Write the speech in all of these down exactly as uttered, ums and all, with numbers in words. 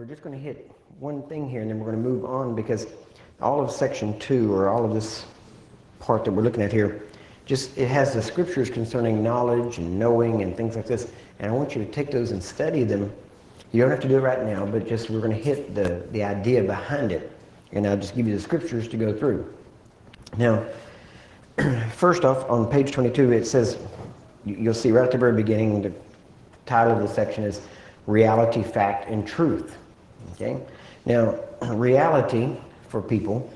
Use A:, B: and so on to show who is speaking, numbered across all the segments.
A: we're just going to hit one thing here and then we're going to move on, because all of section two, or all of this part that we're looking at here, just it has the scriptures concerning knowledge and knowing and things like this, and I want you to take those and study them. You don't have to do it right now, but just we're going to hit the, the idea behind it, and I'll just give you the scriptures to go through. Now, first off, on page twenty-two, it says, you'll see right at the very beginning, the title of the section is Reality, Fact, and Truth. Okay? Now, reality for people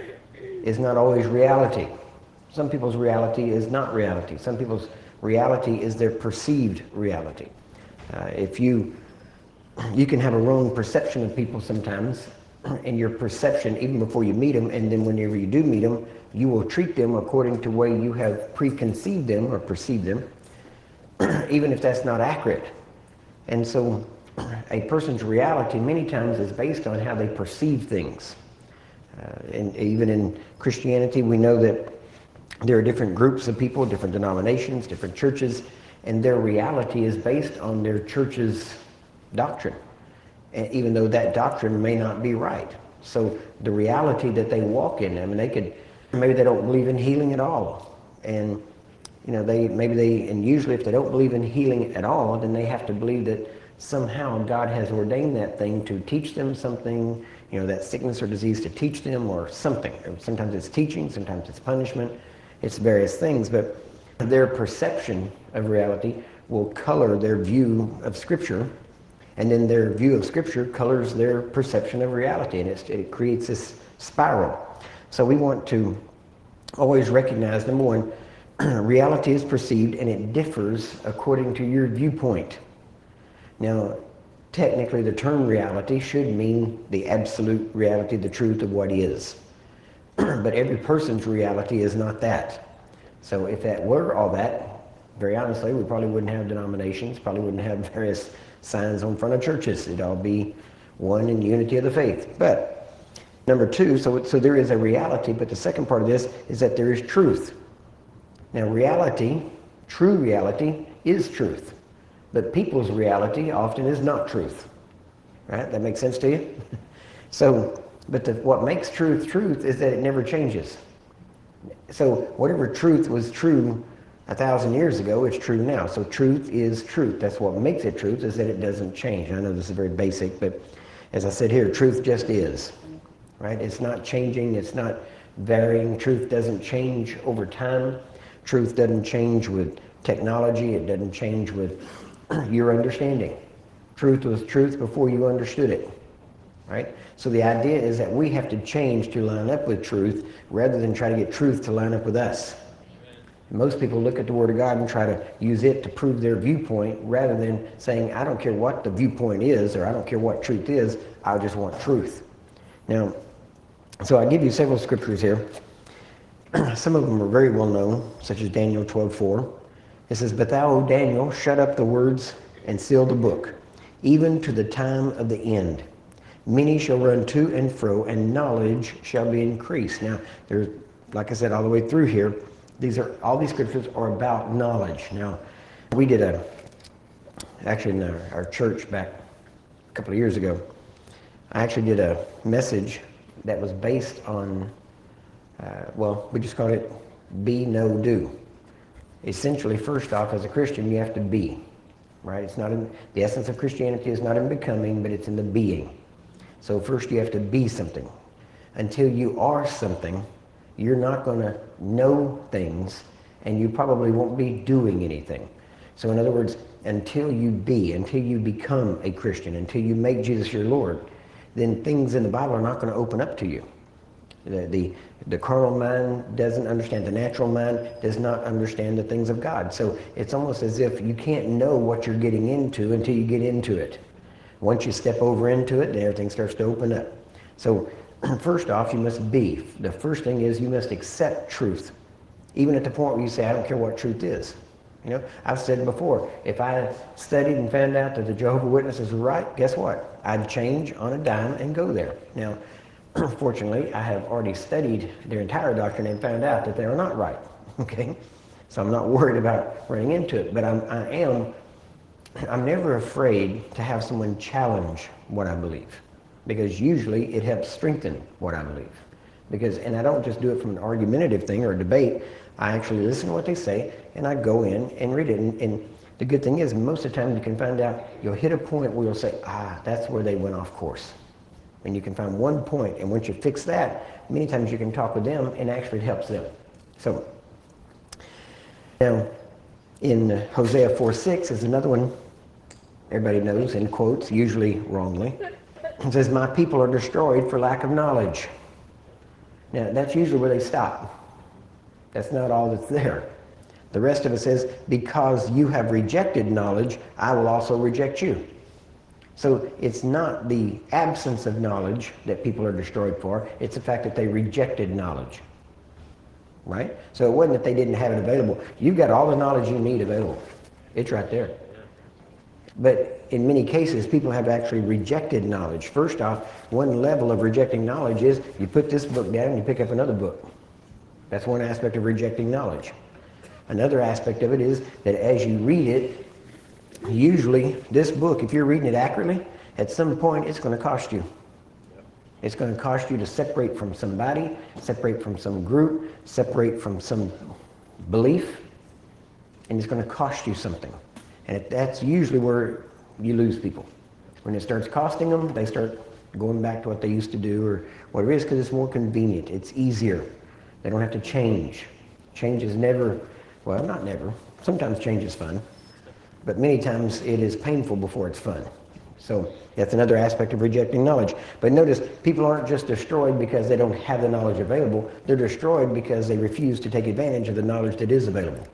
A: is not always reality. Some people's reality is not reality. Some people's reality is their perceived reality. Uh, if you, you can have a wrong perception of people sometimes, and your perception even before you meet them, and then whenever you do meet them, you will treat them according to the way you have preconceived them or perceived them, even if that's not accurate. And so a person's reality many times is based on how they perceive things. Uh, and even in Christianity, we know that there are different groups of people, different denominations, different churches, and their reality is based on their church's doctrine, and even though that doctrine may not be right. So the reality that they walk in, I mean, they could, maybe they don't believe in healing at all, and you know, they maybe they, and usually if they don't believe in healing at all, then they have to believe that somehow God has ordained that thing to teach them something, you know, that sickness or disease to teach them or something. Sometimes it's teaching, sometimes it's punishment, it's various things, but their perception of reality will color their view of Scripture, and then their view of Scripture colors their perception of reality, and it's, it creates this spiral. So we want to always recognize, number one, reality is perceived and it differs according to your viewpoint. Now, technically the term reality should mean the absolute reality, the truth of what is. But every person's reality is not that. So if that were all that, very honestly, we probably wouldn't have denominations, probably wouldn't have various signs on front of churches. It'd all be one in unity of the faith. But number two, so, so there is a reality, but the second part of this is that there is truth. Now, reality, true reality, is truth. But people's reality often is not truth. Right? That makes sense to you? So, but the, what makes truth truth is that it never changes. So whatever truth was true a thousand years ago, it's true now. So truth is truth. That's what makes it truth, is that it doesn't change. I know this is very basic, but as I said here, truth just is. Right? It's not changing. It's not varying. Truth doesn't change over time. Truth doesn't change with technology. It doesn't change with your understanding. Truth was truth before you understood it. Right? So the idea is that we have to change to line up with truth rather than try to get truth to line up with us. Most people look at the Word of God and try to use it to prove their viewpoint rather than saying, I don't care what the viewpoint is, or I don't care what truth is, I just want truth. Now, so I give you several scriptures here. Some of them are very well known, such as Daniel twelve four. It says, But thou, O Daniel, shut up the words and seal the book, even to the time of the end. Many shall run to and fro, and knowledge shall be increased. Now, there's, like I said, all the way through here, these are all these scriptures are about knowledge. Now, we did a, actually in our, our church back a couple of years ago, I actually did a message that was based on, uh, well, we just called it Be, Know, Do. Essentially, first off, as a Christian, you have to be, right? It's not in, the essence of Christianity is not in becoming, but it's in the being. So first you have to be something. Until you are something, you're not going to know things, and you probably won't be doing anything. So in other words, until you be, until you become a Christian, until you make Jesus your Lord, then things in the Bible are not going to open up to you. The, the, the carnal mind doesn't understand. The natural mind does not understand the things of God. So it's almost as if you can't know what you're getting into until you get into it. Once you step over into it, then everything starts to open up. So first off, you must be. The first thing is you must accept truth, even at the point where you say, I don't care what truth is. You know, I've said before, if I studied and found out that the Jehovah's Witnesses were right, guess what? I'd change on a dime and go there. Now, fortunately, I have already studied their entire doctrine and found out that they are not right. Okay, so I'm not worried about running into it, but I'm, I am. I'm never afraid to have someone challenge what I believe. because usually it helps strengthen what I believe. Because, and I don't just do it from an argumentative thing or a debate. I actually listen to what they say, and I go in and read it. And, and the good thing is, most of the time you can find out, you'll hit a point where you'll say, ah, that's where they went off course. And you can find one point, and once you fix that, many times you can talk with them, and actually it helps them. So, now, in Hosea four six is another one everybody knows, in quotes, usually wrongly. It says, my people are destroyed for lack of knowledge. Now, that's usually where they stop. That's not all that's there. The rest of it says, because you have rejected knowledge, I will also reject you. So it's not the absence of knowledge that people are destroyed for. It's the fact that they rejected knowledge. Right? So it wasn't that they didn't have it available. You've got all the knowledge you need available. It's right there. But in many cases, people have actually rejected knowledge. First off, one level of rejecting knowledge is you put this book down and you pick up another book. That's one aspect of rejecting knowledge. Another aspect of it is that as you read it, usually this book, if you're reading it accurately, at some point it's going to cost you. It's going to cost you to separate from somebody, separate from some group, separate from some belief, and it's going to cost you something. And that's usually where you lose people. When it starts costing them, they start going back to what they used to do or whatever it is, because it's more convenient. It's easier. They don't have to change. Change is never, well, not never. Sometimes change is fun, but many times it is painful before it's fun. So that's another aspect of rejecting knowledge. But notice, people aren't just destroyed because they don't have the knowledge available. They're destroyed because they refuse to take advantage of the knowledge that is available.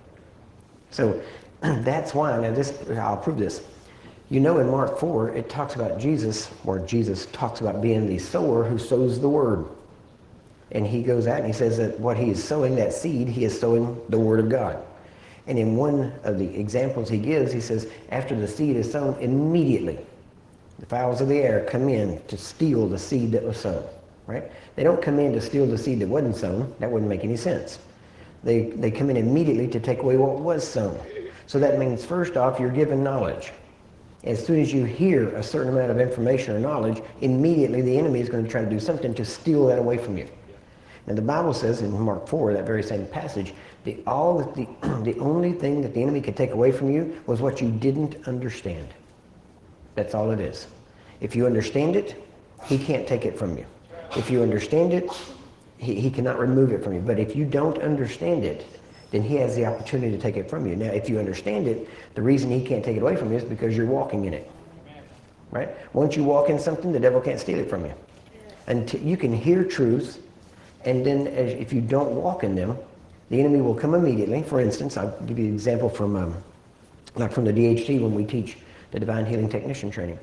A: So that's why, now this, I'll prove this. You know, in Mark four, it talks about Jesus, or Jesus talks about being the sower who sows the word. And he goes out and he says that what he is sowing, that seed, he is sowing the word of God. And in one of the examples he gives, he says, after the seed is sown, immediately the fowls of the air come in to steal the seed that was sown, right? They don't come in to steal the seed that wasn't sown. That wouldn't make any sense. They, they come in immediately to take away what was sown. So that means, first off, you're given knowledge. As soon as you hear a certain amount of information or knowledge, immediately the enemy is going to try to do something to steal that away from you. Now the Bible says in Mark four, that very same passage, the, all that the, the only thing that the enemy could take away from you was what you didn't understand. That's all it is. If you understand it, he can't take it from you. If you understand it, he, he cannot remove it from you. But if you don't understand it, then he has the opportunity to take it from you. Now, if you understand it, the reason he can't take it away from you is because you're walking in it. Right? Once you walk in something, the devil can't steal it from you. Until you can hear truths, and then as, if you don't walk in them, the enemy will come immediately. For instance, I'll give you an example from, um, like from the D H T when we teach the Divine Healing Technician training.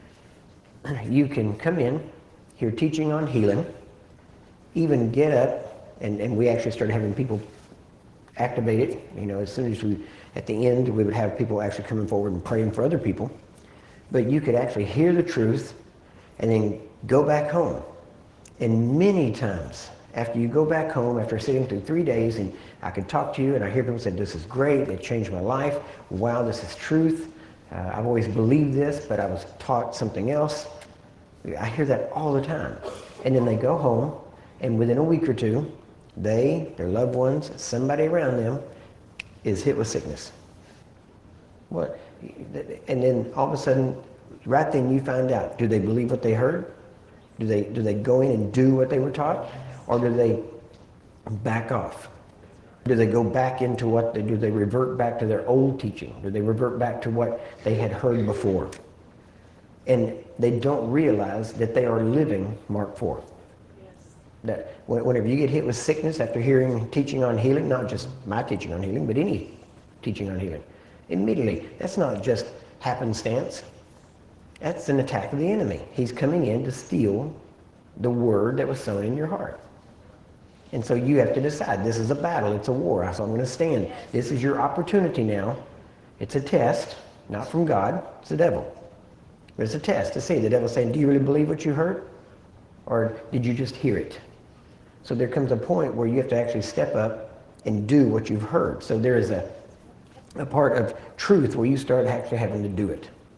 A: You can come in, hear teaching on healing, even get up, and, and we actually started having people activate it. You know, as soon as we, at the end, we would have people actually coming forward and praying for other people. But you could actually hear the truth and then go back home. And many times, after you go back home, after sitting through three days, and I could talk to you, and I hear people say, this is great, it changed my life, wow, this is truth, uh, I've always believed this, but I was taught something else. I hear that all the time. And then they go home, and within a week or two, they, their loved ones, somebody around them is hit with sickness. What? And then all of a sudden, right then you find out, do they believe what they heard? Do they, do they go in and do what they were taught? Or do they back off? Do they go back into what they do? They revert back to their old teaching? Do they revert back to what they had heard before? And they don't realize that they are living Mark four. Yes. That whenever you get hit with sickness after hearing teaching on healing, not just my teaching on healing, but any teaching on healing, immediately, that's not just happenstance. That's an attack of the enemy. He's coming in to steal the word that was sown in your heart. And so you have to decide, this is a battle, it's a war, so I'm going to stand. This is your opportunity now. It's a test, not from God, it's the devil. But it's a test to see. The devil's saying, do you really believe what you heard? Or did you just hear it? So there comes a point where you have to actually step up and do what you've heard. So there is a, a part of truth where you start actually having to do it.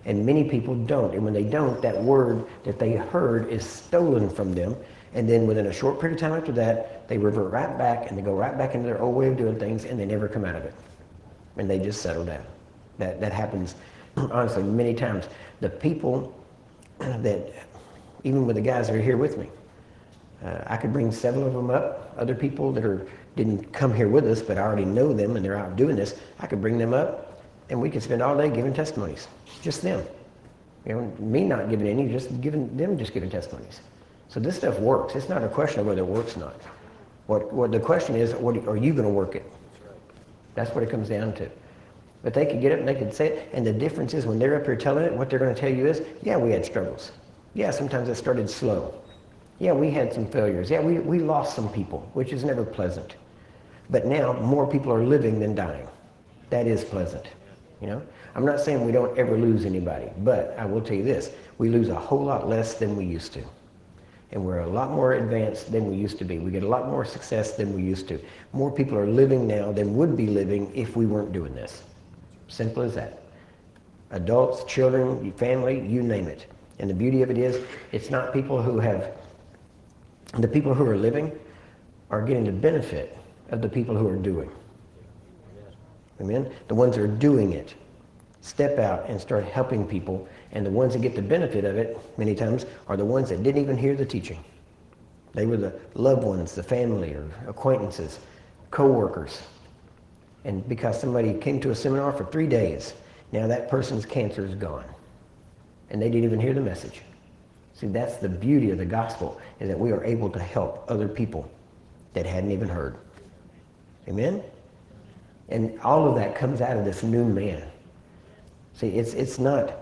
A: And many people don't. And when they don't, that word that they heard is stolen from them. And then within a short period of time after that, they revert right back and they go right back into their old way of doing things and they never come out of it. And they just settle down. That, that happens, honestly, many times. The people that, even with the guys that are here with me, uh, I could bring several of them up. Other people that are didn't come here with us, but I already know them and they're out doing this, I could bring them up and we could spend all day giving testimonies. Just them. You know, me not giving any, just giving them just giving testimonies. So this stuff works. It's not a question of whether it works or not. What, what the question is, what are you going to work it? That's what it comes down to. But they could get up and they could say it, and the difference is when they're up here telling it, what they're going to tell you is, yeah, we had struggles. Yeah, sometimes it started slow. Yeah, we had some failures. Yeah, we, we lost some people, which is never pleasant. But now more people are living than dying. That is pleasant. You know, I'm not saying we don't ever lose anybody, but I will tell you this, we lose a whole lot less than we used to. And we're a lot more advanced than we used to be. We get a lot more success than we used to. More people are living now than would be living if we weren't doing this. Simple as that. Adults, children, family, you name it. And the beauty of it is, it's not people who have, the people who are living are getting the benefit of the people who are doing. Amen? The ones that are doing it step out and start helping people, and the ones that get the benefit of it many times are the ones that didn't even hear the teaching. They were the loved ones, the family or acquaintances, co-workers. And because somebody came to a seminar for three days, now that person's cancer is gone. And they didn't even hear the message. See, that's the beauty of the gospel, is that we are able to help other people that hadn't even heard. Amen? And all of that comes out of this new man. See, it's it's not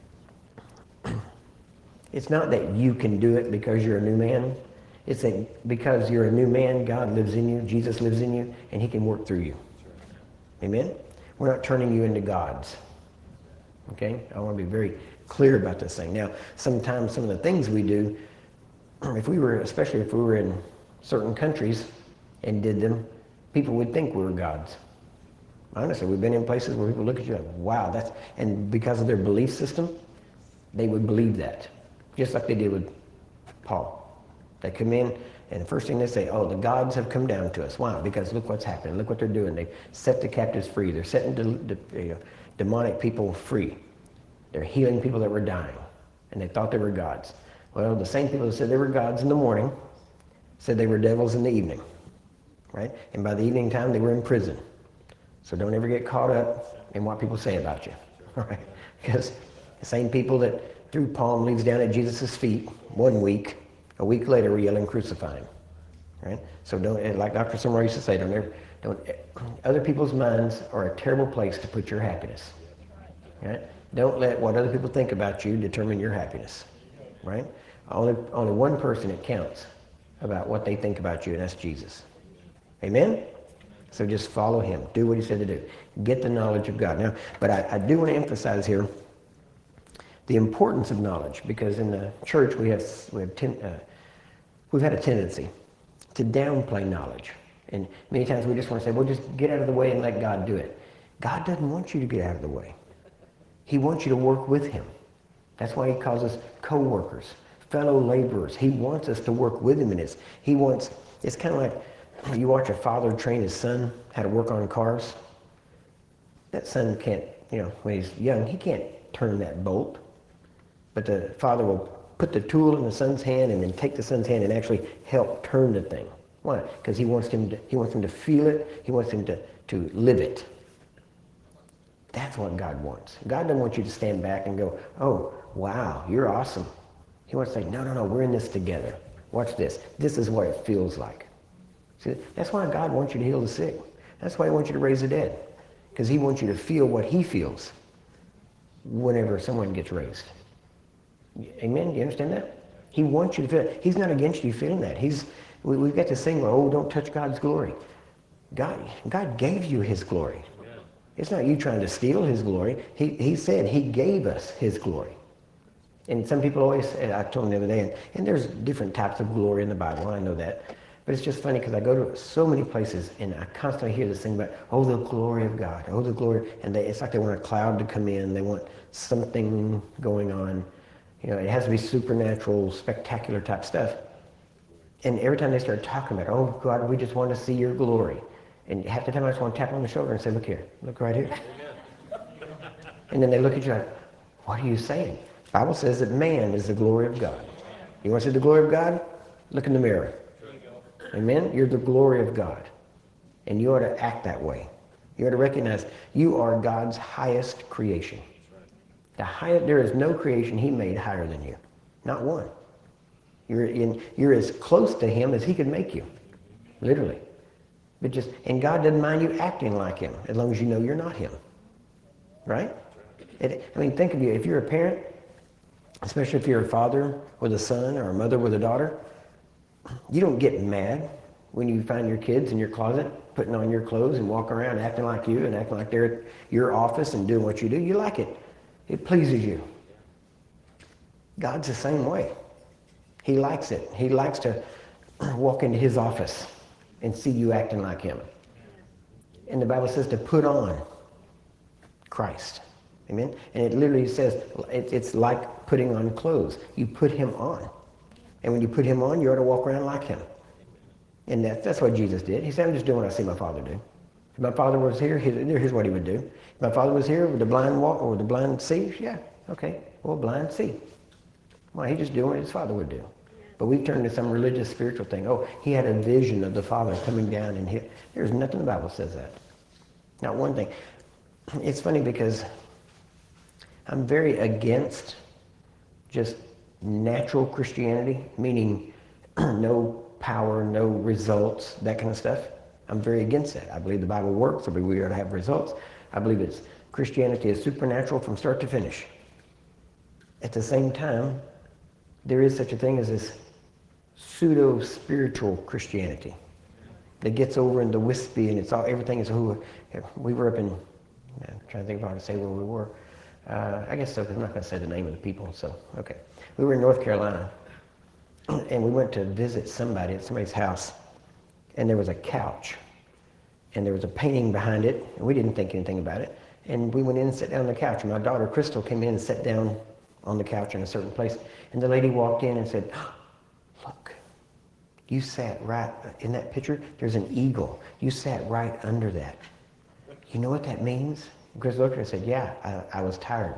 A: it's not that you can do it because you're a new man. It's that because you're a new man, God lives in you, Jesus lives in you, and he can work through you. Amen? We're not turning you into gods. Okay? I want to be very clear about this thing. Now, sometimes some of the things we do, if we were, especially if we were in certain countries and did them, people would think we were gods. Honestly, we've been in places where people look at you like, wow, that's, and because of their belief system, they would believe that. Just like they did with Paul. They come in, and the first thing they say, oh, the gods have come down to us. Why? Because look what's happening. Look what they're doing. They've set the captives free. They're setting de- de- uh, demonic people free. They're healing people that were dying, and they thought they were gods. Well, the same people that said they were gods in the morning said they were devils in the evening, right? And by the evening time, they were in prison. So don't ever get caught up in what people say about you, right? Because the same people that threw palm leaves down at Jesus' feet one week, a week later were yelling, crucify him, right? So don't, like Doctor Summer used to say, don't ever, don't, other people's minds are a terrible place to put your happiness, right? Don't let what other people think about you determine your happiness, right? Only, only one person it counts about what they think about you, and that's Jesus. Amen? So just follow him. Do what he said to do. Get the knowledge of God. Now, but I, I do want to emphasize here the importance of knowledge, because in the church we have we have ten, uh, we've had a tendency to downplay knowledge, and many times we just want to say, "Well, just get out of the way and let God do it." God doesn't want you to get out of the way. He wants you to work with him. That's why he calls us co-workers, fellow laborers. He wants us to work with him in this. He wants. It's kind of like you watch a father train his son how to work on cars. That son can't, you know, when he's young, he can't turn that bolt. But the father will put the tool in the son's hand and then take the son's hand and actually help turn the thing. Why? Because he wants him to, he wants him to feel it. He wants him to, to live it. That's what God wants. God doesn't want you to stand back and go, oh, wow, you're awesome. He wants to say, no, no, no, we're in this together. Watch this. This is what it feels like. See, that's why God wants you to heal the sick. That's why he wants you to raise the dead. Because he wants you to feel what he feels whenever someone gets raised. Amen? Do you understand that? He wants you to feel it. He's not against you feeling that. He's, we, we've got this thing where, oh, don't touch God's glory. God, God gave you his glory. It's not you trying to steal his glory. He, he said he gave us his glory. And some people always, I told them the other day, and, and there's different types of glory in the Bible, I know that. But it's just funny because I go to so many places and I constantly hear this thing about, oh, the glory of God, oh, the glory. And they, it's like they want a cloud to come in. They want something going on. You know, it has to be supernatural, spectacular type stuff. And every time they start talking about, oh, God, we just want to see your glory. And half the time I just want to tap on the shoulder and say, look here, look right here. And then they look at you like, what are you saying? The Bible says that man is the glory of God. You want to see the glory of God? Look in the mirror. Amen? You're the glory of God. And you ought to act that way. You ought to recognize you are God's highest creation. The highest, there is no creation he made higher than you. Not one. You're, in, you're as close to him as he could make you. Literally. But just, and God doesn't mind you acting like him as long as you know you're not him. Right? It, I mean, think of you. If you're a parent, especially if you're a father with a son or a mother with a daughter, you don't get mad when you find your kids in your closet putting on your clothes and walking around acting like you and acting like they're at your office and doing what you do. You like it. It pleases you. God's the same way. He likes it. He likes to walk into his office and see you acting like him. And the Bible says to put on Christ. Amen? And it literally says it, it's like putting on clothes. You put him on. And when you put him on, you ought to walk around like him. And that, that's what Jesus did. He said, I'm just doing what I see my Father do. If my Father was here, here's what he would do. If my Father was here, would the blind walk or would the blind see? Yeah, okay. Well, blind see. Well, he's just doing what his Father would do. But we've turned into some religious, spiritual thing. Oh, he had a vision of the Father coming down and hit. There's nothing the Bible says that. Not one thing. It's funny because I'm very against just natural Christianity, meaning no power, no results, that kind of stuff. I'm very against that. I believe the Bible works. I believe we ought to have results. I believe it's Christianity is supernatural from start to finish. At the same time, there is such a thing as this pseudo-spiritual Christianity that gets over into wispy and it's all everything is who we were up in. I'm trying to think of how to say where we were. Uh, I guess so, because I'm not going to say the name of the people. So okay, we were in North Carolina, and we went to visit somebody at somebody's house, and there was a couch, and there was a painting behind it, and we didn't think anything about it. And we went in and sat down on the couch, and my daughter Crystal came in and sat down on the couch in a certain place, and the lady walked in and said, "Look, you sat right in that picture. There's an eagle. You sat right under that. You know what that means?" And Chris looked at her and said, "Yeah, I, I was tired.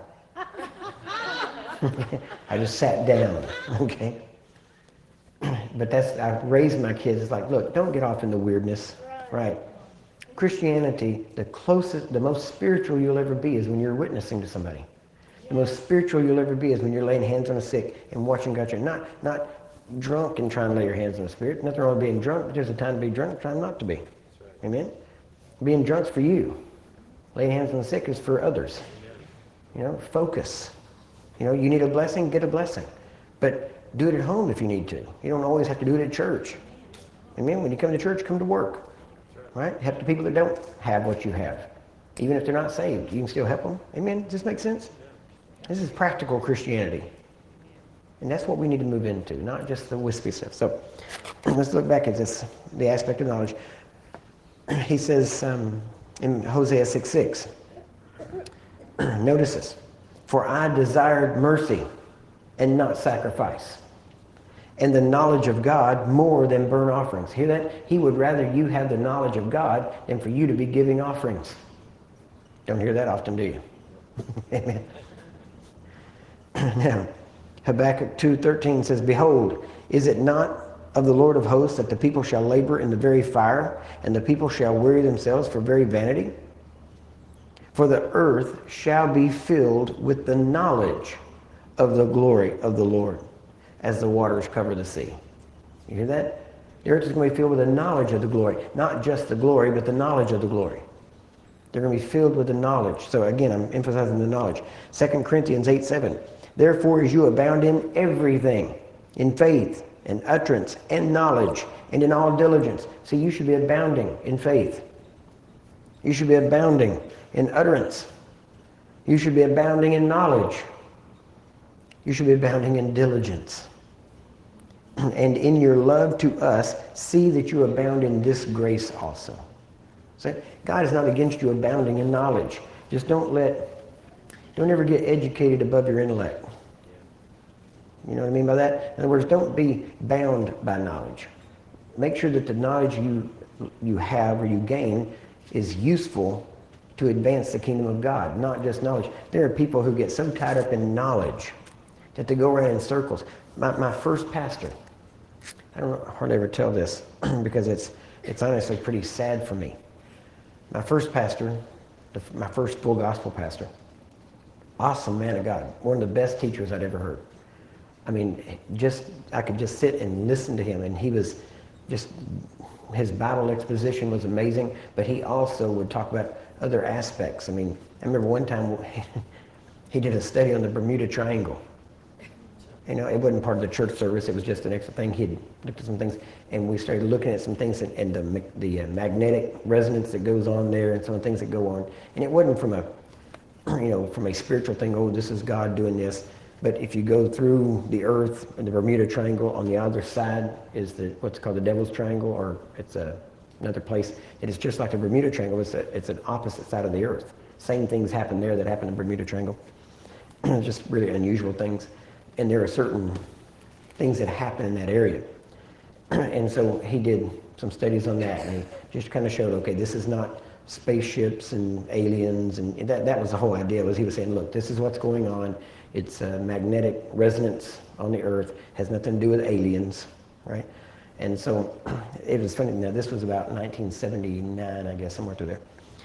A: I just sat down." Okay. But that's, I've raised my kids, it's like, look, don't get off in the weirdness, right? Christianity, the closest, the most spiritual you'll ever be is when you're witnessing to somebody. The most spiritual you'll ever be is when you're laying hands on a sick and watching God. Not, not drunk and trying to lay your hands on the Spirit. Nothing wrong with being drunk, but there's a time to be drunk, time not to be. Amen? Being drunk's for you. Laying hands on the sick is for others. You know, focus. You know, you need a blessing, get a blessing. But do it at home if you need to. You don't always have to do it at church. Amen? When you come to church, come to work. Right? Help the people that don't have what you have. Even if they're not saved, you can still help them. Amen? Does this make sense? This is practical Christianity. And that's what we need to move into, not just the wispy stuff. So let's look back at this, the aspect of knowledge. He says um, in Hosea six six, notice this, "For I desired mercy and not sacrifice, and the knowledge of God more than burnt offerings." Hear that? He would rather you have the knowledge of God than for you to be giving offerings. Don't hear that often, do you? Amen. Now, Habakkuk two thirteen says, "Behold, is it not of the Lord of hosts that the people shall labor in the very fire, and the people shall weary themselves for very vanity? For the earth shall be filled with the knowledge of the glory of the Lord, as the waters cover the sea." You hear that? The earth is going to be filled with the knowledge of the glory. Not just the glory, but the knowledge of the glory. They're going to be filled with the knowledge. So again, I'm emphasizing the knowledge. Second Corinthians eight seven. "Therefore as you abound in everything, in faith and utterance and knowledge and in all diligence." See, you should be abounding in faith. You should be abounding in utterance. You should be abounding in knowledge. You should be abounding in diligence. And in your love to us, see that you abound in this grace also. So God is not against you abounding in knowledge. Just don't let, don't ever get educated above your intellect. You know what I mean by that? In other words, don't be bound by knowledge. Make sure that the knowledge you you have or you gain is useful to advance the kingdom of God, not just knowledge. There are people who get so tied up in knowledge that they go around in circles. My, my first pastor, I don't hardly ever tell this because it's it's honestly pretty sad for me. My first pastor, the, my first full gospel pastor, awesome man of God, one of the best teachers I'd ever heard. I mean, just I could just sit and listen to him, and he was just, his Bible exposition was amazing, but he also would talk about other aspects. I mean, I remember one time he did a study on the Bermuda Triangle. You know, it wasn't part of the church service, it was just an extra thing. He'd looked at some things, and we started looking at some things, and, and the, the uh, magnetic resonance that goes on there, and some of the things that go on. And it wasn't from a, you know, from a spiritual thing, oh, this is God doing this. But if you go through the earth and the Bermuda Triangle, on the other side is the what's called the Devil's Triangle, or it's a, another place. It is just like the Bermuda Triangle. It's, a, it's an opposite side of the earth. Same things happen there that happen in the Bermuda Triangle. Just really unusual things. And there are certain things that happen in that area. And so he did some studies on that, and he just kind of showed, okay, this is not spaceships and aliens, and that, that was the whole idea. Was he was saying, look, this is what's going on. It's a magnetic resonance on the earth, has nothing to do with aliens, right? And so it was funny. Now this was about nineteen seventy-nine, I guess, somewhere through there.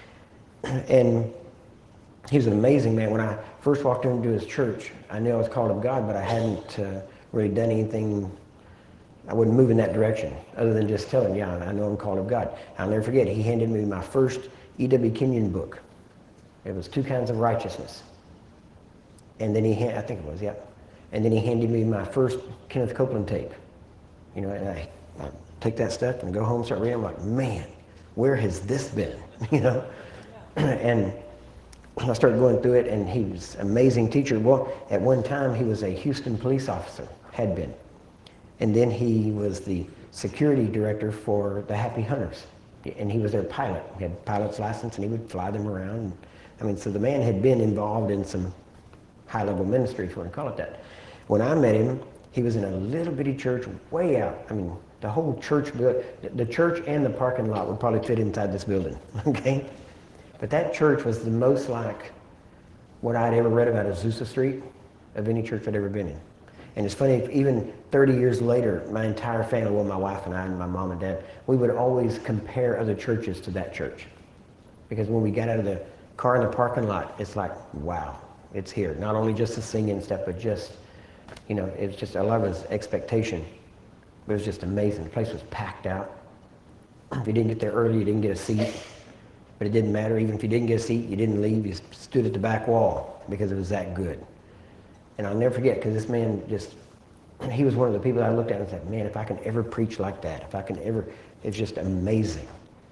A: And he was an amazing man. When I first walked into his church, I knew I was called of God, but I hadn't uh, really done anything. I wouldn't move in that direction, other than just telling, yeah, I know I'm called of God. I'll never forget, he handed me my first E W Kenyon book. It was Two Kinds of Righteousness. And then he, ha- I think it was, yeah. And then he handed me my first Kenneth Copeland tape. You know, and I, I take that stuff and go home and start reading. I'm like, man, where has this been? You know? And I started going through it, and he was an amazing teacher. Well, at one time, he was a Houston police officer, had been. And then he was the security director for the Happy Hunters. And he was their pilot. He had a pilot's license, and he would fly them around. I mean, so the man had been involved in some high-level ministry, if you want to call it that. When I met him, he was in a little bitty church way out. I mean, the whole church, the church and the parking lot would probably fit inside this building, okay? But that church was the most like what I'd ever read about Azusa Street of any church I'd ever been in. And it's funny, even thirty years later, my entire family, well, my wife and I and my mom and dad, we would always compare other churches to that church. Because when we got out of the car in the parking lot, it's like, wow, it's here. Not only just the singing and stuff, but just, you know, it was just a lot of his expectation. It was just amazing. The place was packed out. If you didn't get there early, you didn't get a seat. But it didn't matter. Even if you didn't get a seat, you didn't leave. You stood at the back wall because it was that good. And I'll never forget, because this man just, he was one of the people I looked at and said, man, if I can ever preach like that, if I can ever, it's just amazing.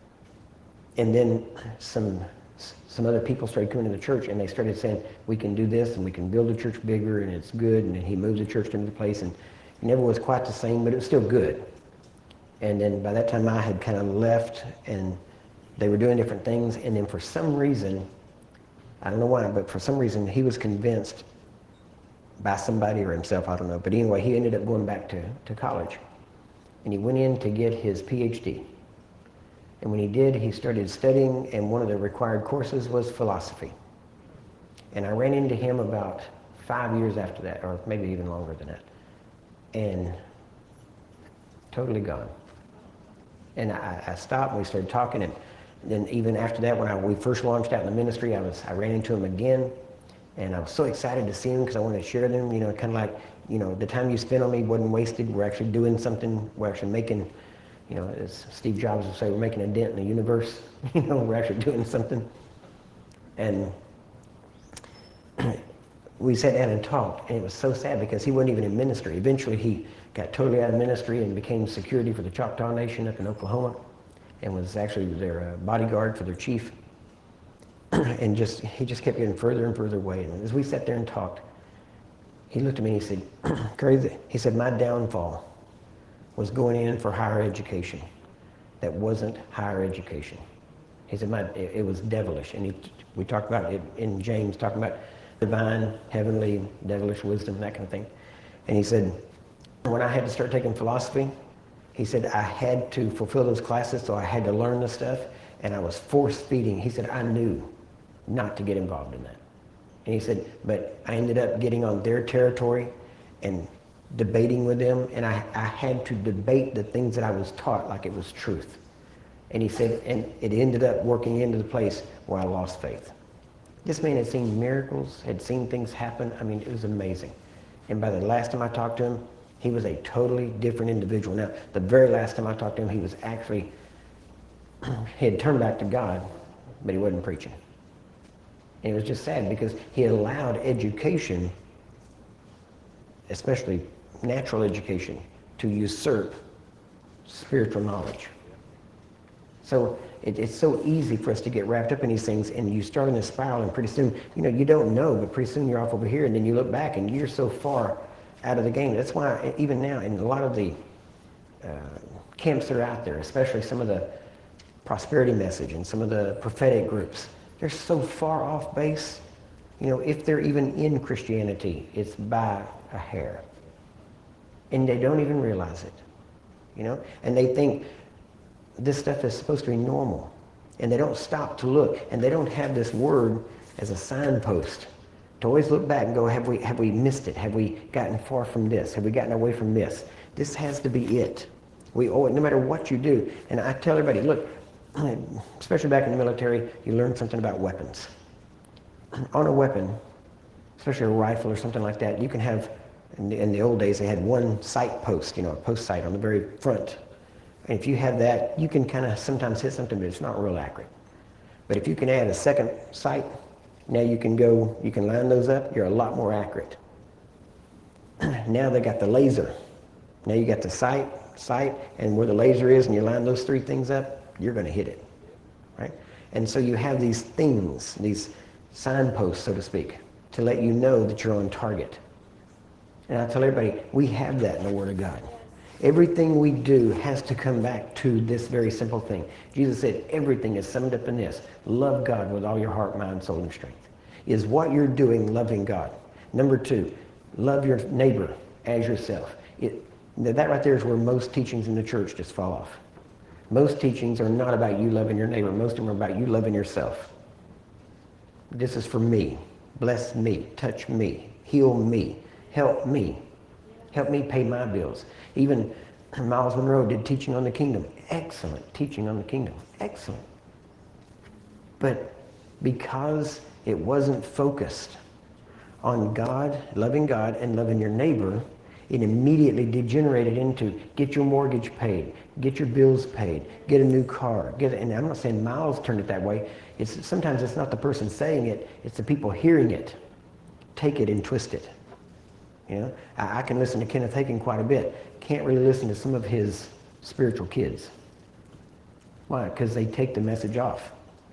A: And then some some other people started coming to the church, and they started saying, we can do this, and we can build the church bigger, and it's good. And then he moved the church to another place, and it never was quite the same, but it was still good. And then by that time, I had kind of left, and they were doing different things. And then for some reason, I don't know why, but for some reason, he was convinced by somebody or himself, I don't know. But anyway, he ended up going back to, to college. And he went in to get his P H D. And when he did, he started studying, and one of the required courses was philosophy. And I ran into him about five years after that, or maybe even longer than that. And totally gone. And I, I stopped, and we started talking, and then even after that, when I, we first launched out in the ministry, I was I ran into him again, and I was so excited to see him because I wanted to share them, you know, kind of like, you know, the time you spent on me wasn't wasted. We're actually doing something. We're actually making, you know, as Steve Jobs would say, we're making a dent in the universe. You know, we're actually doing something. And we sat down and talked, and it was so sad because he wasn't even in ministry. Eventually, he got totally out of ministry and became security for the Choctaw Nation up in Oklahoma, and was actually their uh, bodyguard for their chief. And just he just kept getting further and further away. And as we sat there and talked, he looked at me and he said, Crazy. He said, my downfall was going in for higher education that wasn't higher education. He said, my, it, it was devilish. And he, we talked about it in James, talking about divine, heavenly, devilish wisdom, that kind of thing. And he said, when I had to start taking philosophy, he said, I had to fulfill those classes, so I had to learn the stuff, and I was force-feeding. He said, I knew not to get involved in that. And he said, but I ended up getting on their territory and debating with them, and I, I had to debate the things that I was taught like it was truth. And he said, and it ended up working into the place where I lost faith. This man had seen miracles, had seen things happen. I mean, it was amazing. And by the last time I talked to him, he was a totally different individual. Now, the very last time I talked to him, he was actually, he had turned back to God, but he wasn't preaching. And it was just sad because he allowed education, especially natural education, to usurp spiritual knowledge. So it, it's so easy for us to get wrapped up in these things, and you start in a spiral, and pretty soon, you know, you don't know, but pretty soon you're off over here, and then you look back, and you're so far out of the game. That's why even now, in a lot of the uh, camps that are out there, especially some of the prosperity message and some of the prophetic groups, they're so far off base. You know, if they're even in Christianity, it's by a hair. And they don't even realize it, you know? And they think this stuff is supposed to be normal. And they don't stop to look. And they don't have this word as a signpost to always look back and go, have we, have we missed it? Have we gotten far from this? Have we gotten away from this? This has to be it. We owe it no matter what you do. And I tell everybody, look, especially back in the military, you learn something about weapons. On a weapon, especially a rifle or something like that, you can have, in the, in the old days, they had one sight post, you know, a post sight on the very front. And if you have that, you can kind of sometimes hit something, but it's not real accurate. But if you can add a second sight, now you can go, you can line those up, you're a lot more accurate. Now they got the laser. Now you got the sight, sight, and where the laser is, and you line those three things up, you're going to hit it, right? And so you have these things, these signposts, so to speak, to let you know that you're on target. And I tell everybody, we have that in the Word of God. Everything we do has to come back to this very simple thing. Jesus said everything is summed up in this. Love God with all your heart, mind, soul, and strength. Is what you're doing loving God? Number two, love your neighbor as yourself. It, that right there is where most teachings in the church just fall off. Most teachings are not about you loving your neighbor. Most of them are about you loving yourself. This is for me. Bless me. Touch me. Heal me. Help me. Help me pay my bills. Even Miles Monroe did teaching on the kingdom. Excellent teaching on the kingdom. Excellent. But because it wasn't focused on God, loving God, and loving your neighbor, it immediately degenerated into get your mortgage paid, get your bills paid, get a new car. Get it. And I'm not saying Miles turned it that way. It's, sometimes it's not the person saying it, it's the people hearing it. Take it and twist it. You know, I, I can listen to Kenneth Hagin quite a bit. Can't really listen to some of his spiritual kids. Why? Because they take the message off.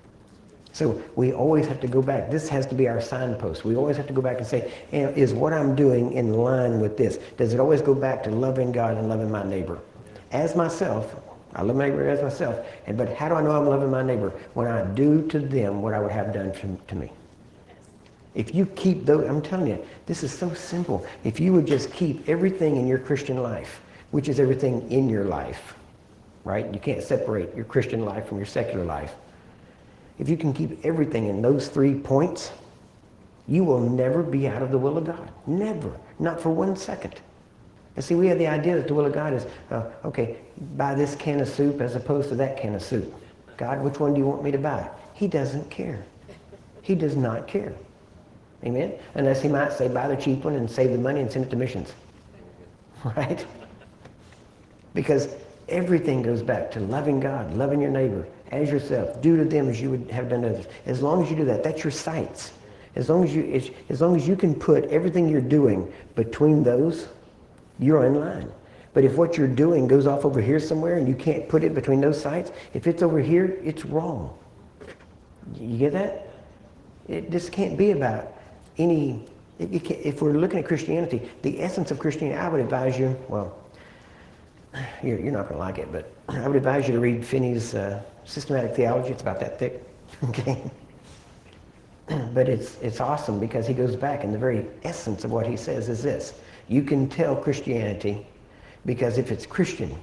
A: So we always have to go back. This has to be our signpost. We always have to go back and say, is what I'm doing in line with this? Does it always go back to loving God and loving my neighbor? As myself, I love my neighbor as myself, and, but how do I know I'm loving my neighbor? When I do to them what I would have done to, to me. If you keep those, I'm telling you, this is so simple. If you would just keep everything in your Christian life, which is everything in your life, right? You can't separate your Christian life from your secular life. If you can keep everything in those three points, you will never be out of the will of God. Never. Not for one second. And see, we have the idea that the will of God is, uh, okay, buy this can of soup as opposed to that can of soup. God, which one do you want me to buy? He doesn't care. He does not care. Amen? Unless he might say, buy the cheap one and save the money and send it to missions. Right? Because everything goes back to loving God, loving your neighbor as yourself. Do to them as you would have done to others. As long as you do that, that's your sights. As long as you, as long as you can put everything you're doing between those, you're in line. But if what you're doing goes off over here somewhere and you can't put it between those sights, if it's over here, it's wrong. You get that? It, this can't be about any, it, it can't, if we're looking at Christianity, the essence of Christianity, I would advise you, well, you're, you're not going to like it, but I would advise you to read Finney's uh, Systematic Theology. It's about that thick. Okay. But it's, it's awesome because he goes back, and the very essence of what he says is this. You can tell Christianity because if it's Christian,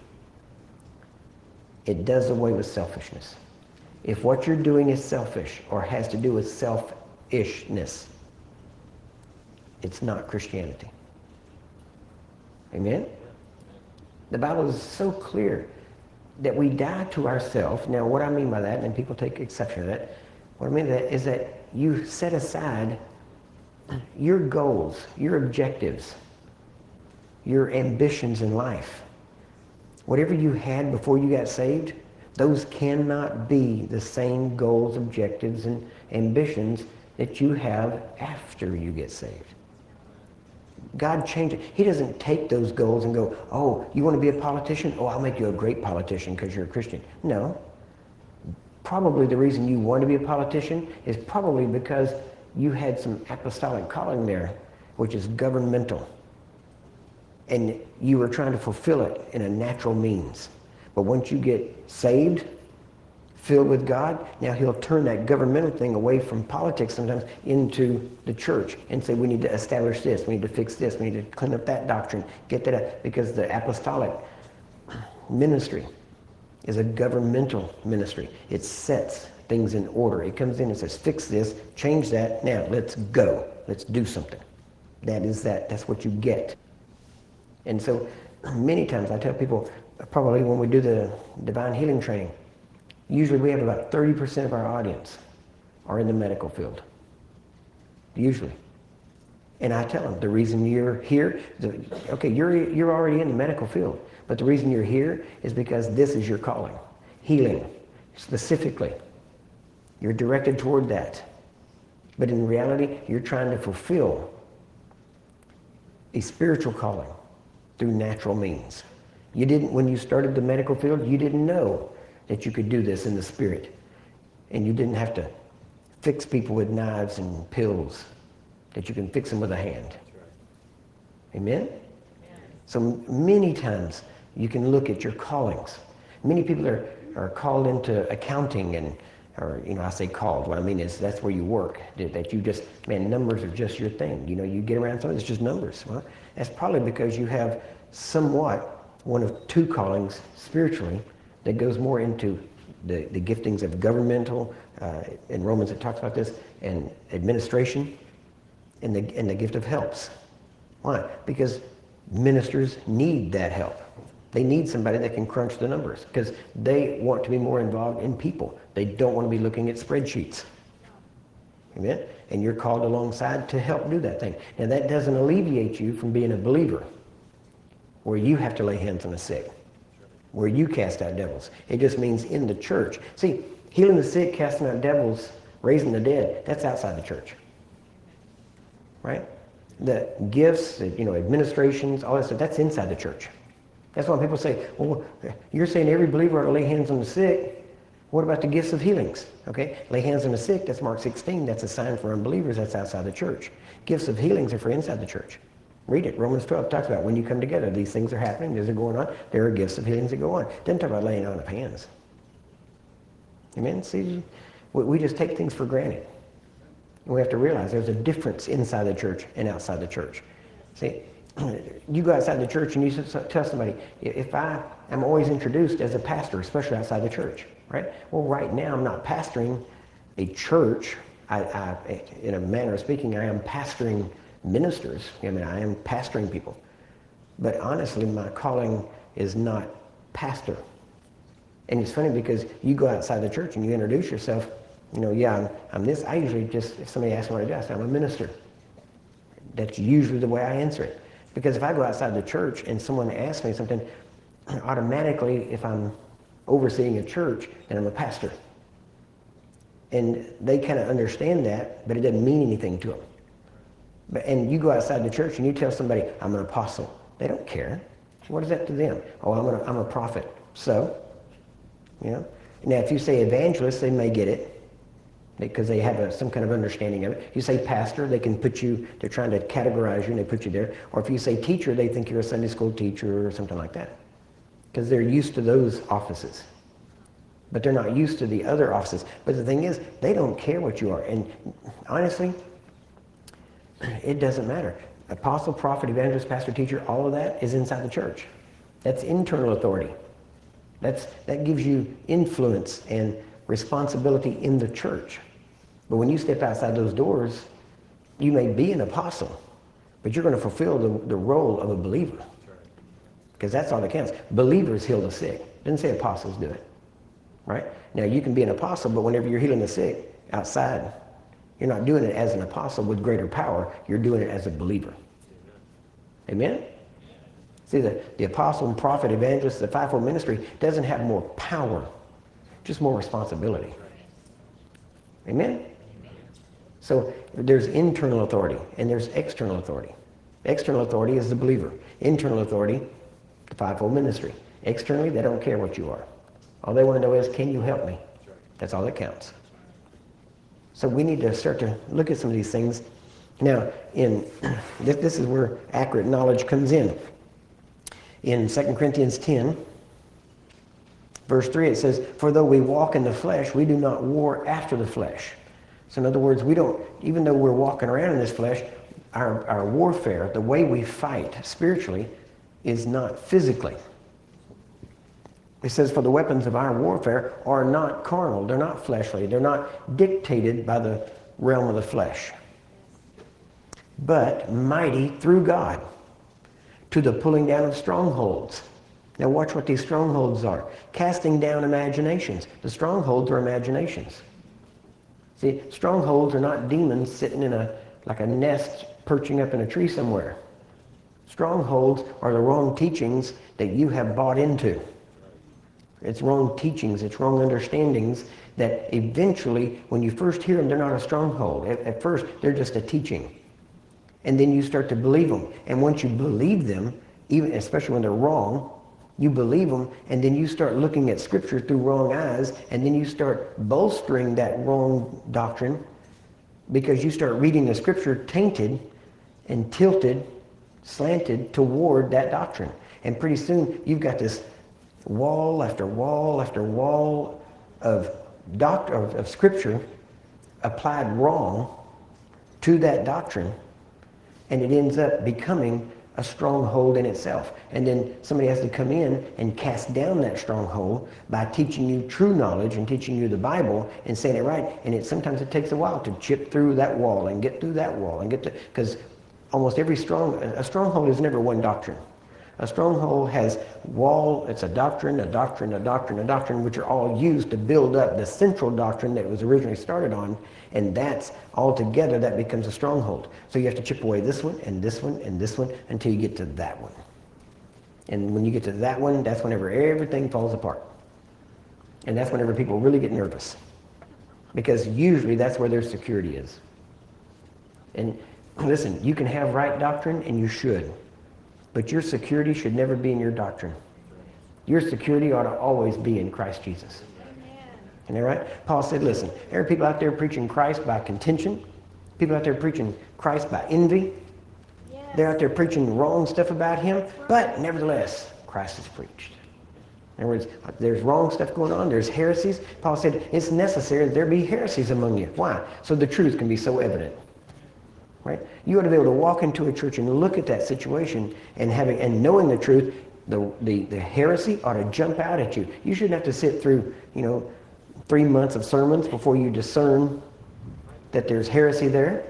A: it does away with selfishness. If what you're doing is selfish or has to do with selfishness, it's not Christianity. Amen? The Bible is so clear that we die to ourselves. Now, what I mean by that, and people take exception to that, what I mean by that is that you set aside your goals, your objectives, your ambitions in life. Whatever you had before you got saved, those cannot be the same goals, objectives, and ambitions that you have after you get saved. God changed it. He doesn't take those goals and go, oh, you want to be a politician? Oh, I'll make you a great politician because you're a Christian. No. Probably the reason you want to be a politician is probably because you had some apostolic calling there, which is governmental. And you were trying to fulfill it in a natural means. But once you get saved, filled with God, now he'll turn that governmental thing away from politics sometimes into the church and say, we need to establish this, we need to fix this, we need to clean up that doctrine, get that up, because the apostolic ministry is a governmental ministry. It sets things in order. It comes in and says, fix this, change that, now let's go, let's do something. That is that, that's what you get. And so many times I tell people, probably when we do the divine healing training, usually we have about thirty percent of our audience are in the medical field. Usually. And I tell them, the reason you're here, the, okay, you're, you're already in the medical field, but the reason you're here is because this is your calling. Healing, specifically. You're directed toward that. But in reality, you're trying to fulfill a spiritual calling through natural means. You didn't, when you started the medical field, you didn't know that you could do this in the spirit. And you didn't have to fix people with knives and pills, that you can fix them with a hand. Amen? Amen? So many times you can look at your callings. Many people are, are called into accounting and, or, you know, I say called, what I mean is that's where you work, that you just, man, numbers are just your thing. You know, you get around something, it's just numbers. Well, that's probably because you have somewhat one of two callings spiritually that goes more into the, the giftings of governmental, uh, in Romans it talks about this, and administration, and the, and the gift of helps. Why? Because ministers need that help. They need somebody that can crunch the numbers because they want to be more involved in people. They don't want to be looking at spreadsheets. Amen? And you're called alongside to help do that thing. Now that doesn't alleviate you from being a believer where you have to lay hands on the sick, where you cast out devils. It just means in the church. See, healing the sick, casting out devils, raising the dead, that's outside the church. Right? The gifts, you know, administrations, all that stuff, that's inside the church. That's why people say, well, you're saying every believer ought to lay hands on the sick. What about the gifts of healings? Okay, lay hands on the sick, that's Mark sixteen. That's a sign for unbelievers, that's outside the church. Gifts of healings are for inside the church. Read it. Romans twelve talks about when you come together, these things are happening, these are going on. There are gifts of healings that go on. It doesn't talk about laying on of hands. Amen? See, we just take things for granted. And we have to realize there's a difference inside the church and outside the church. See, you go outside the church and you tell somebody, if I am always introduced as a pastor, especially outside the church, right? Well, right now I'm not pastoring a church. I, I, in a manner of speaking, I am pastoring ministers. I mean, I am pastoring people. But honestly, my calling is not pastor. And it's funny because you go outside the church and you introduce yourself, you know, yeah, I'm, I'm this. I usually just, if somebody asks me what I do, I say, I'm a minister. That's usually the way I answer it. Because if I go outside the church and someone asks me something, automatically, if I'm overseeing a church, then I'm a pastor. And they kind of understand that, but it doesn't mean anything to them. But, and you go outside the church and you tell somebody, I'm an apostle. They don't care. What is that to them? Oh, I'm a, I'm a prophet. So, you know. Now, if you say evangelist, they may get it because they have a, some kind of understanding of it. If you say pastor, they can put you, they're trying to categorize you and they put you there. Or if you say teacher, they think you're a Sunday school teacher or something like that. because they're used to those offices. But they're not used to the other offices. But the thing is, they don't care what you are. And honestly, it doesn't matter. Apostle, prophet, evangelist, pastor, teacher, all of that is inside the church. That's internal authority. That's, that gives you influence and responsibility in the church. But when you step outside those doors, you may be an apostle, but you're going to fulfill the, the role of a believer. Because that's all that counts. Believers heal the sick. It doesn't say apostles do it. Right? Now, you can be an apostle, but whenever you're healing the sick outside, you're not doing it as an apostle with greater power. You're doing it as a believer. Amen? See, the, the apostle and prophet, evangelist, the fivefold ministry doesn't have more power, just more responsibility. Amen? So there's internal authority and there's external authority. External authority is the believer. Internal authority, the fivefold ministry. Externally, they don't care what you are. All they want to know is, can you help me? That's all that counts. So we need to start to look at some of these things. Now, in this, this is where accurate knowledge comes in. In Second Corinthians ten, verse three, it says, for though we walk in the flesh, we do not war after the flesh. So in other words, we don't, even though we're walking around in this flesh, our, our warfare, the way we fight spiritually, is not physically. It says, for the weapons of our warfare are not carnal. They're not fleshly. They're not dictated by the realm of the flesh. But mighty through God to the pulling down of strongholds. Now watch what these strongholds are. Casting down imaginations. The strongholds are imaginations. See, strongholds are not demons sitting in a, like a nest perching up in a tree somewhere. Strongholds are the wrong teachings that you have bought into. It's wrong teachings, it's wrong understandings that eventually, when you first hear them, they're not a stronghold. At, at first, they're just a teaching. And then you start to believe them. And once you believe them, even especially when they're wrong, you believe them, and then you start looking at Scripture through wrong eyes, and then you start bolstering that wrong doctrine because you start reading the Scripture tainted and tilted, slanted toward that doctrine. And pretty soon, you've got this wall after wall after wall of doctor of, of scripture applied wrong to that doctrine, and it ends up becoming a stronghold in itself. And then somebody has to come in and cast down that stronghold by teaching you true knowledge and teaching you the Bible and saying it right. And it sometimes it takes a while to chip through that wall and get through that wall and get to, because almost every strong a stronghold is never one doctrine. A stronghold has wall, it's a doctrine, a doctrine, a doctrine, a doctrine, which are all used to build up the central doctrine that it was originally started on, and that's all together that becomes a stronghold. So you have to chip away this one, and this one, and this one, until you get to that one. And when you get to that one, that's whenever everything falls apart. And that's whenever people really get nervous. Because usually that's where their security is. And listen, you can have right doctrine, and you should. But your security should never be in your doctrine. Your security ought to always be in Christ Jesus. Isn't that right? Paul said, listen, there are people out there preaching Christ by contention. People out there preaching Christ by envy. Yes. They're out there preaching wrong stuff about him. But nevertheless, Christ is preached. In other words, there's wrong stuff going on. There's heresies. Paul said, it's necessary that there be heresies among you. Why? So the truth can be so evident. Right? You ought to be able to walk into a church and look at that situation and having and knowing the truth, the, the, the heresy ought to jump out at you. You shouldn't have to sit through, you know, three months of sermons before you discern that there's heresy there.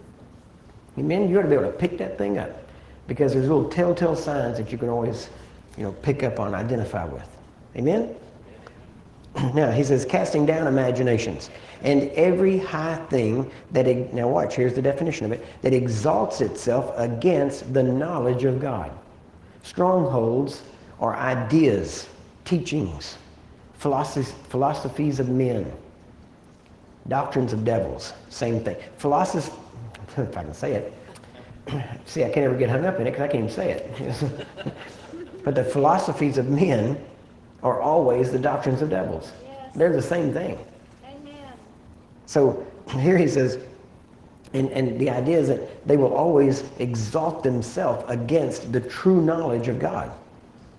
A: Amen? You ought to be able to pick that thing up because there's little telltale signs that you can always, you know, pick up on, identify with. Amen? Now, he says, casting down imaginations. And every high thing that, now watch, here's the definition of it, that exalts itself against the knowledge of God. Strongholds are ideas, teachings, philosophies, philosophies of men, doctrines of devils, same thing. Philosophy, if I can say it, see, I can't ever get hung up in it because I can't even say it. But the philosophies of men are always the doctrines of devils. Yes. They're the same thing. Amen. So here he says, and, and the idea is that they will always exalt themselves against the true knowledge of God.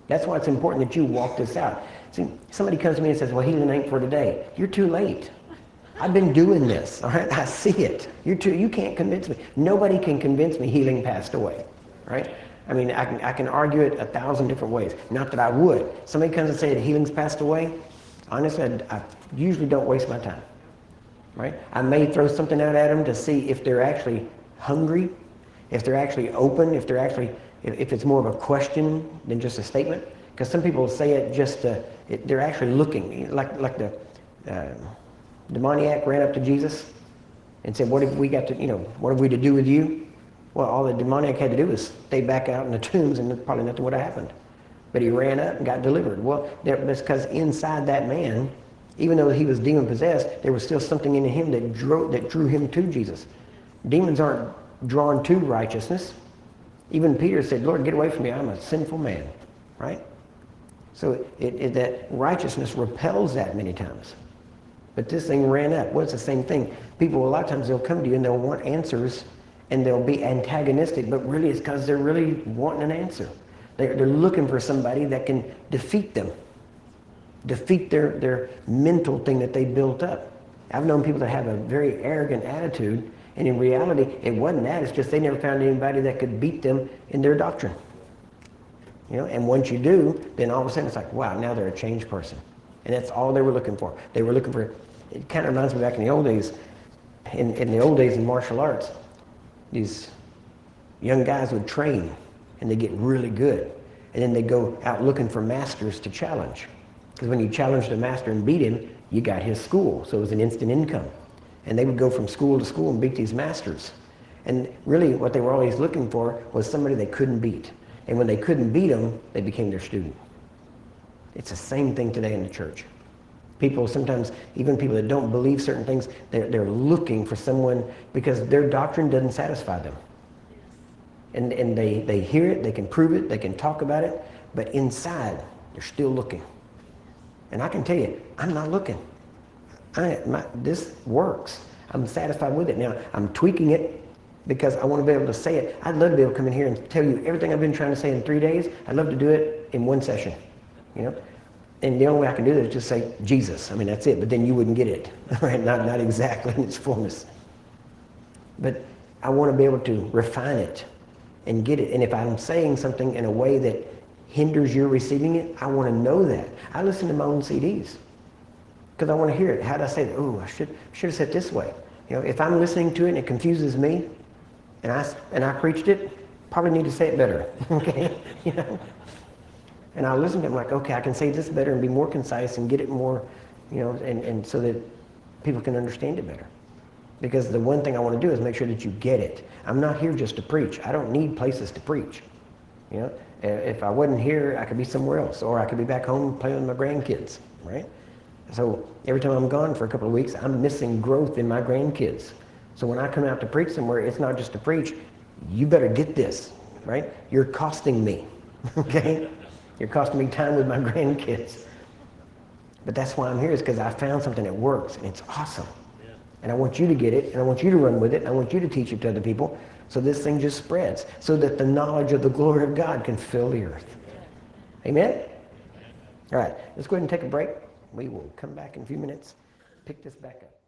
A: That's why it's important that you walk this out. See, somebody comes to me and says, well, healing ain't for today. You're too late. I've been doing this, all right? I see it. You're too, you can't convince me. Nobody can convince me healing passed away, right? I mean, I can, I can argue it a thousand different ways. Not that I would. Somebody comes and says that healing's passed away. Honestly, I, I usually don't waste my time, right? I may throw something out at them to see if they're actually hungry, if they're actually open, if they're actually, if, if it's more of a question than just a statement. Because some people say it just, uh, it, they're actually looking, like like the uh, demoniac ran up to Jesus and said, what have we got to, you know, what have we to do with you? Well, all the demoniac had to do was stay back out in the tombs and probably nothing would have happened. But he ran up and got delivered. Well, that's because inside that man, even though he was demon possessed, there was still something in him that drew, that drew him to Jesus. Demons aren't drawn to righteousness. Even Peter said, Lord, get away from me, I'm a sinful man, right? So it, it, that righteousness repels that many times. But this thing ran up. Well, it's the same thing. People, a lot of times they'll come to you and they'll want answers and they'll be antagonistic, but really it's because they're really wanting an answer. They're, they're looking for somebody that can defeat them, defeat their, their mental thing that they built up. I've known people that have a very arrogant attitude, and in reality, it wasn't that. It's just they never found anybody that could beat them in their doctrine. You know, and once you do, then all of a sudden it's like, wow, now they're a changed person. And that's all they were looking for. They were looking for, it kind of reminds me back in the old days, in, in the old days in martial arts, these young guys would train and they get really good. And then they go out looking for masters to challenge. Because when you challenged a master and beat him, you got his school. So it was an instant income. And they would go from school to school and beat these masters. And really what they were always looking for was somebody they couldn't beat. And when they couldn't beat them, they became their student. It's the same thing today in the church. People sometimes, even people that don't believe certain things, they're, they're looking for someone because their doctrine doesn't satisfy them. And, and they, they hear it, they can prove it, they can talk about it, but inside, they're still looking. And I can tell you, I'm not looking. I, my, this works. I'm satisfied with it. Now, I'm tweaking it because I want to be able to say it. I'd love to be able to come in here and tell you everything I've been trying to say in three days. I'd love to do it in one session, you know? And the only way I can do that is just say Jesus. I mean, that's it. But then you wouldn't get it, right? Not, not exactly in its fullness. But I want to be able to refine it and get it. And if I'm saying something in a way that hinders your receiving it, I want to know that. I listen to my own C Ds because I want to hear it. How did I say that? Oh, I should should have said it this way. You know, if I'm listening to it and it confuses me, and I and I preached it, probably need to say it better. Okay, you know. And I listen to it, I'm like, okay, I can say this better and be more concise and get it more, you know, and, and so that people can understand it better. Because the one thing I want to do is make sure that you get it. I'm not here just to preach. I don't need places to preach. You know, if I wasn't here, I could be somewhere else, or I could be back home playing with my grandkids, right? So every time I'm gone for a couple of weeks, I'm missing growth in my grandkids. So when I come out to preach somewhere, it's not just to preach. You better get this, right? You're costing me, okay? You're costing me time with my grandkids. But that's why I'm here, is because I found something that works, and it's awesome. Yeah. And I want you to get it, and I want you to run with it, and I want you to teach it to other people, so this thing just spreads, so that the knowledge of the glory of God can fill the earth. Amen? All right, let's go ahead and take a break. We will come back in a few minutes, pick this back up.